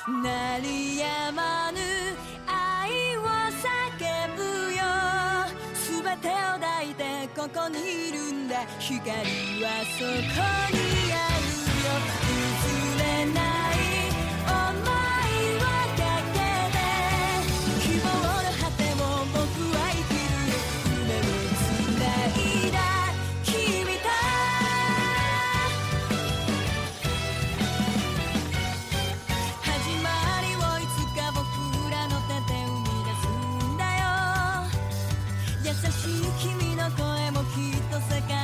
鳴りやまぬ愛を叫ぶよ。すべてを抱いてここにいるんだ。光はそこにあるよ。譲れない想いをかけて、希望の果てを僕は生きる。夢をつないだ君と。始まりをいつか僕らの手で生み出すんだよ。優しい君の声もきっと世界